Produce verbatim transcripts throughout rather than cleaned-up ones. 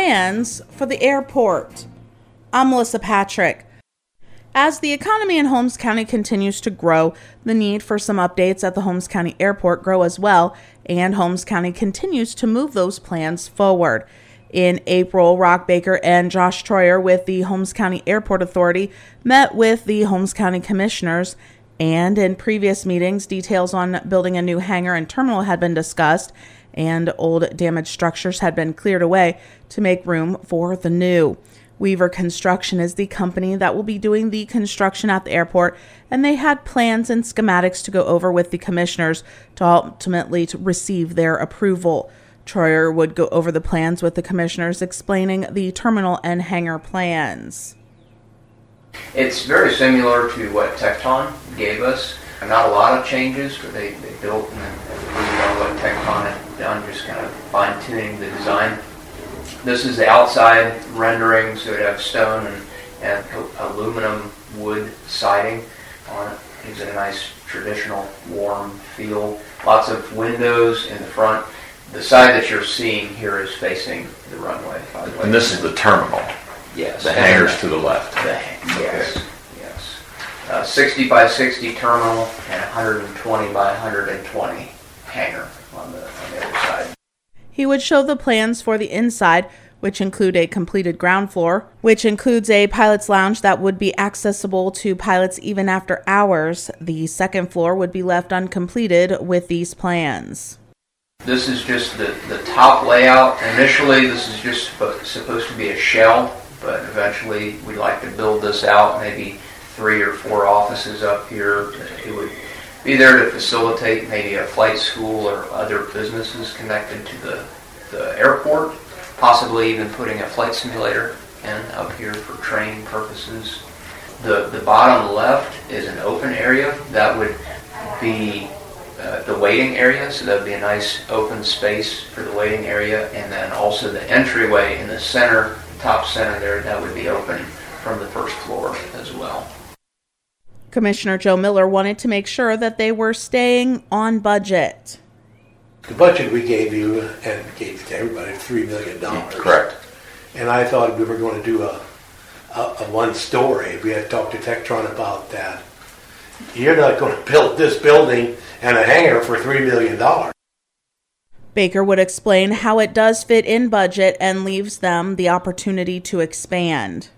plans for the airport. I'm Melissa Patrick. As the economy in Holmes County continues to grow, the need for some updates at the Holmes County Airport grow as well, and Holmes County continues to move those plans forward. In April, Rock Baker and Josh Troyer with the Holmes County Airport Authority met with the Holmes County Commissioners, and in previous meetings, details on building a new hangar and terminal had been discussed, and old damaged structures had been cleared away to make room for the new. Weaver Construction is the company that will be doing the construction at the airport, and they had plans and schematics to go over with the commissioners to ultimately to receive their approval. Troyer would go over the plans with the commissioners, explaining the terminal and hangar plans. It's very similar to what Tecton gave us. Not a lot of changes, but they, they built and we know what Tecton had done, just kind of fine-tuning the design. This is the outside rendering, so it has stone and, and aluminum wood siding on it. Gives it a nice traditional warm feel. Lots of windows in the front. The side that you're seeing here is facing the runway, by the way. And this is the terminal? Yes. The hangar's to the left? The, yes, okay. yes. Uh, sixty by sixty terminal and one hundred twenty by one hundred twenty hangar on the, on the other side. He would show the plans for the inside, which include a completed ground floor, which includes a pilot's lounge that would be accessible to pilots even after hours. The second floor would be left uncompleted with these plans. This is just the, the top layout. Initially, this is just supposed to be a shell, but eventually we'd like to build this out, maybe three or four offices up here. It would be there to facilitate maybe a flight school or other businesses connected to the, the airport, possibly even putting a flight simulator in up here for training purposes. The, the bottom left is an open area that would be uh, the waiting area, so that would be a nice open space for the waiting area, and then also the entryway in the center, top center there, that would be open from the first floor as well. Commissioner Joe Miller wanted to make sure that they were staying on budget. The budget we gave you and gave to everybody three million dollars. Correct. And I thought we were going to do a, a, a one story. We had talked to Tectron about that. You're not going to build this building and a hangar for three million dollars. Baker would explain how it does fit in budget and leaves them the opportunity to expand.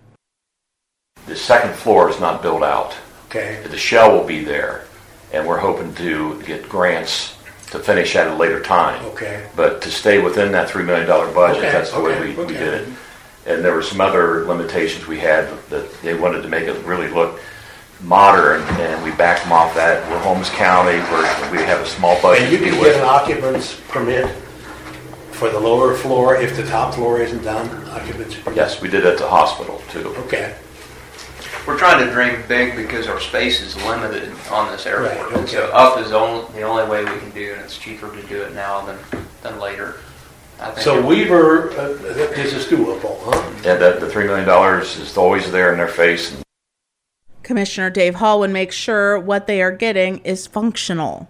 The second floor is not built out. Okay. The shell will be there, and we're hoping to get grants to finish at a later time. Okay. But to stay within that three million dollars budget, okay. that's the okay. way we, okay. we did it. And there were some other limitations we had that they wanted to make it really look modern, and we backed them off that. We're Holmes County, where we have a small budget. And you can get an occupant's permit for the lower floor if the top floor isn't done? Occupancy permit? Yes, we did at the hospital, too. Okay. We're trying to dream big because our space is limited on this airport. Right, okay. And so up is only, the only way we can do it, and it's cheaper to do it now than, than later. I think So Weaver, uh, this is doable, huh? Yeah, that, the three million dollars is always there in their face. And Commissioner Dave Hall would make sure what they are getting is functional.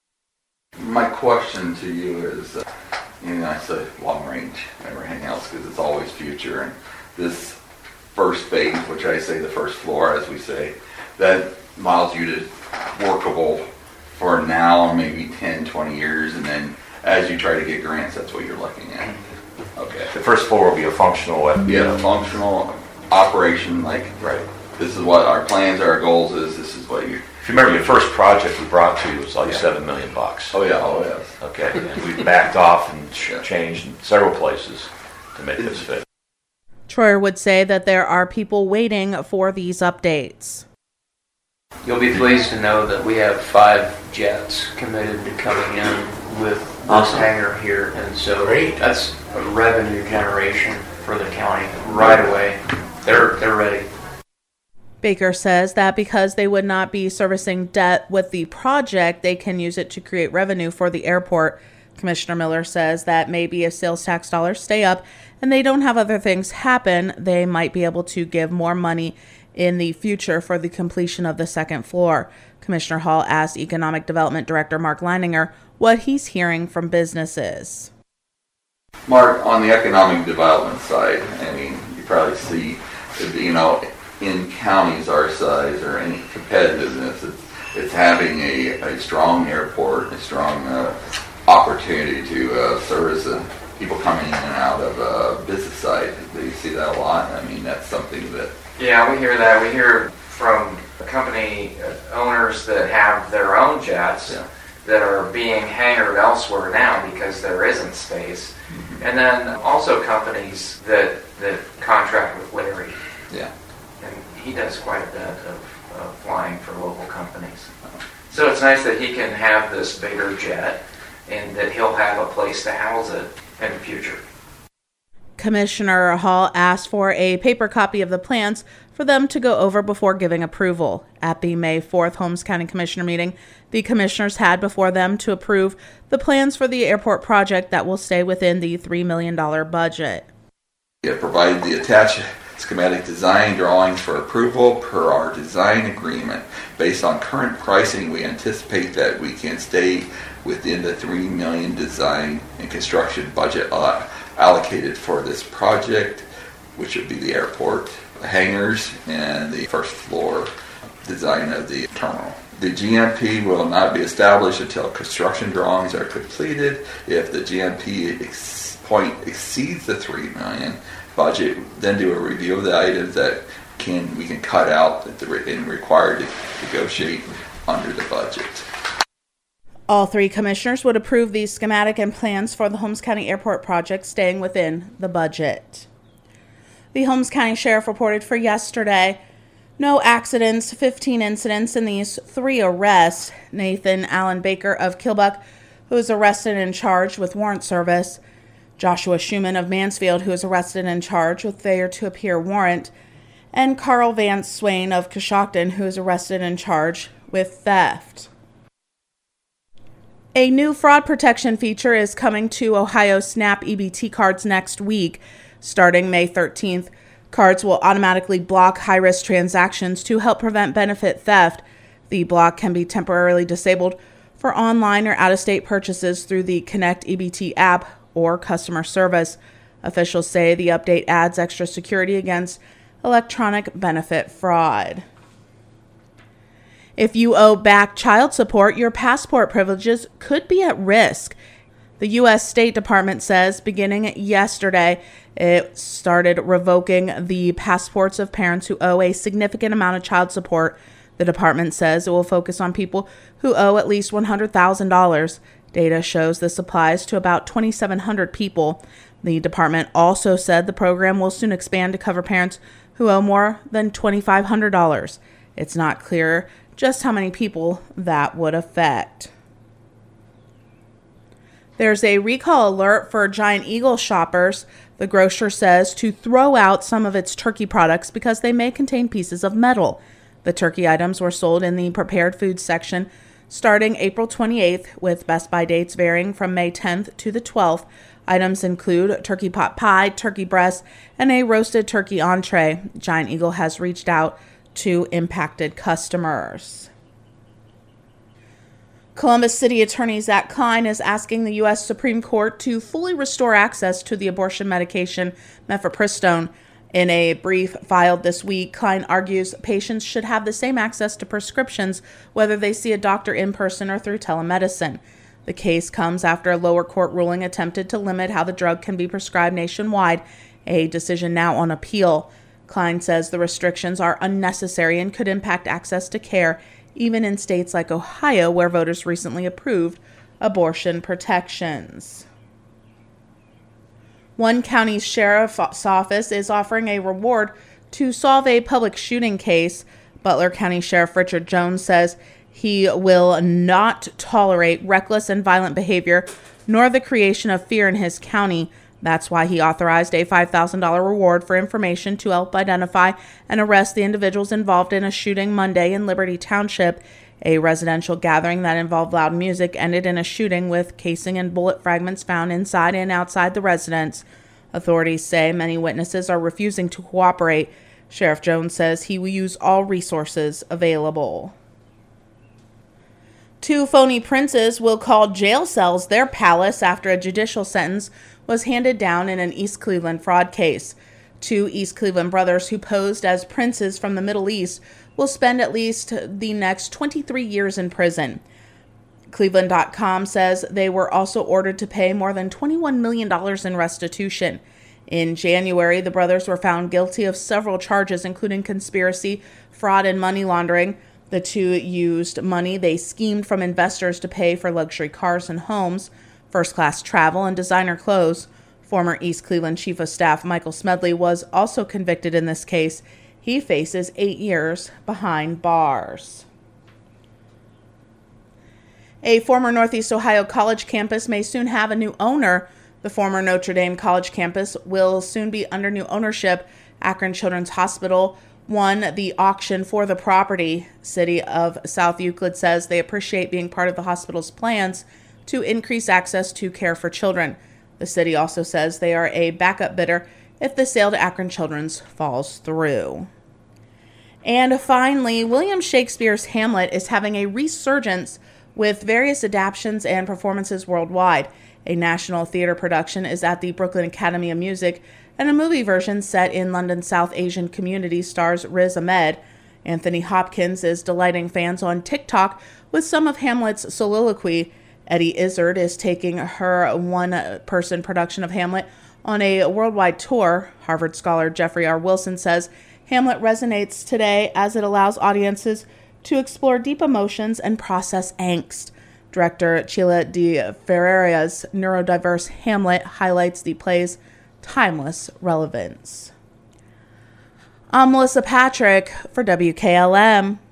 My question to you is, uh, you know, I say long range and everything else because it's always future. And this first phase, which I say the first floor, as we say, that allows you to workable for now, maybe ten, twenty years, and then as you try to get grants, that's what you're looking at. Okay. the first floor will be a functional F B O. Yeah, functional operation, like, Right. this is what our plans, our goals is, this is what you... If you remember, your first project we brought to you was like Yeah. seven million bucks. Oh yeah, oh yes. Okay, and we backed off and ch- Yeah. changed in several places to make this fit. Troyer would say that there are people waiting for these updates. You'll be pleased to know that we have five jets committed to coming in with this Awesome. hangar here, and so Great. that's a revenue generation for the county right away. They're they're ready. Baker says that because they would not be servicing debt with the project, they can use it to create revenue for the airport. Commissioner Miller says that maybe if sales tax dollars stay up and they don't have other things happen, they might be able to give more money in the future for the completion of the second floor. Commissioner Hall asked Economic Development Director Mark Leininger what he's hearing from businesses. Mark, on the economic development side, I mean, you probably see, you know, in counties our size or any competitiveness, it's, it's having a, a strong airport, a strong uh, opportunity to uh, service uh, people coming in and out of uh, business side. Do you see that a lot? I mean, that's something that... Yeah, we hear that. We hear from company owners that have their own jets yeah. that are being hangared elsewhere now because there isn't space. Mm-hmm. And then also companies that that contract with Larry. Yeah. And he does quite a bit of, of flying for local companies. So it's nice that he can have this bigger jet and that he'll have a place to house it in the future. Commissioner Hall asked for a paper copy of the plans for them to go over before giving approval. At the May fourth Holmes County Commissioner meeting, the commissioners had before them to approve the plans for the airport project that will stay within the three million dollars budget. We have provided the attached schematic design drawings for approval per our design agreement. Based on current pricing, we anticipate that we can stay within the three million dollars design and construction budget allocated for this project, which would be the airport, the hangars, and the first floor design of the terminal. The G M P will not be established until construction drawings are completed. If the G M P ex- point exceeds the three million dollars budget, then do a review of the items that can we can cut out that the and required to negotiate under the budget. All three commissioners would approve the schematic and plans for the Holmes County Airport project staying within the budget. The Holmes County Sheriff reported for yesterday no accidents, fifteen incidents in these three arrests. Nathan Allen Baker of Kilbuck, who was arrested and charged with warrant service. Joshua Schumann of Mansfield, who was arrested and charged with failure to appear warrant. And Carl Vance Swain of Coshocton, who was arrested and charged with theft. A new fraud protection feature is coming to Ohio SNAP E B T cards next week. Starting May thirteenth, cards will automatically block high-risk transactions to help prevent benefit theft. The block can be temporarily disabled for online or out-of-state purchases through the Connect E B T app or customer service. Officials say the update adds extra security against electronic benefit fraud. If you owe back child support, your passport privileges could be at risk. The U S State Department says beginning yesterday, it started revoking the passports of parents who owe a significant amount of child support. The department says it will focus on people who owe at least one hundred thousand dollars. Data shows this applies to about twenty-seven hundred people. The department also said the program will soon expand to cover parents who owe more than twenty-five hundred dollars. It's not clear just how many people that would affect. There's a recall alert for Giant Eagle shoppers. The grocer says to throw out some of its turkey products because they may contain pieces of metal. The turkey items were sold in the prepared foods section starting April twenty-eighth, with Best By dates varying from May tenth to the twelfth. Items include turkey pot pie, turkey breast, and a roasted turkey entree. Giant Eagle has reached out to impacted customers. Columbus City Attorney Zach Klein is asking the U S Supreme Court to fully restore access to the abortion medication mifepristone. In a brief filed this week, Klein argues patients should have the same access to prescriptions whether they see a doctor in person or through telemedicine. The case comes after a lower court ruling attempted to limit how the drug can be prescribed nationwide, a decision now on appeal. Klein says the restrictions are unnecessary and could impact access to care, even in states like Ohio, where voters recently approved abortion protections. One county sheriff's office is offering a reward to solve a public shooting case. Butler County Sheriff Richard Jones says he will not tolerate reckless and violent behavior, nor the creation of fear in his county. That's why he authorized a five thousand dollars reward for information to help identify and arrest the individuals involved in a shooting Monday in Liberty Township. A residential gathering that involved loud music ended in a shooting with casing and bullet fragments found inside and outside the residence. Authorities say many witnesses are refusing to cooperate. Sheriff Jones says he will use all resources available. Two phony princes will call jail cells their palace after a judicial sentence was handed down in an East Cleveland fraud case. Two East Cleveland brothers who posed as princes from the Middle East will spend at least the next twenty-three years in prison. Cleveland dot com says they were also ordered to pay more than twenty-one million dollars in restitution. In January, the brothers were found guilty of several charges, including conspiracy, fraud, and money laundering. The two used money they schemed from investors to pay for luxury cars and homes, first-class travel, and designer clothes. Former East Cleveland Chief of Staff Michael Smedley was also convicted in this case. He faces eight years behind bars. A former Northeast Ohio college campus may soon have a new owner. The former Notre Dame College campus will soon be under new ownership. Akron Children's Hospital won the auction for the property. City of South Euclid says they appreciate being part of the hospital's plans to increase access to care for children. The city also says they are a backup bidder if the sale to Akron Children's falls through. And finally, William Shakespeare's Hamlet is having a resurgence with various adaptations and performances worldwide. A national theater production is at the Brooklyn Academy of Music, and a movie version set in London's South Asian community stars Riz Ahmed. Anthony Hopkins is delighting fans on TikTok with some of Hamlet's soliloquy. Eddie Izzard is taking her one-person production of Hamlet on a worldwide tour. Harvard scholar Jeffrey R. Wilson says Hamlet resonates today as it allows audiences to explore deep emotions and process angst. Director Sheila de Ferreira's neurodiverse Hamlet highlights the play's timeless relevance. I'm Melissa Patrick for W K L M.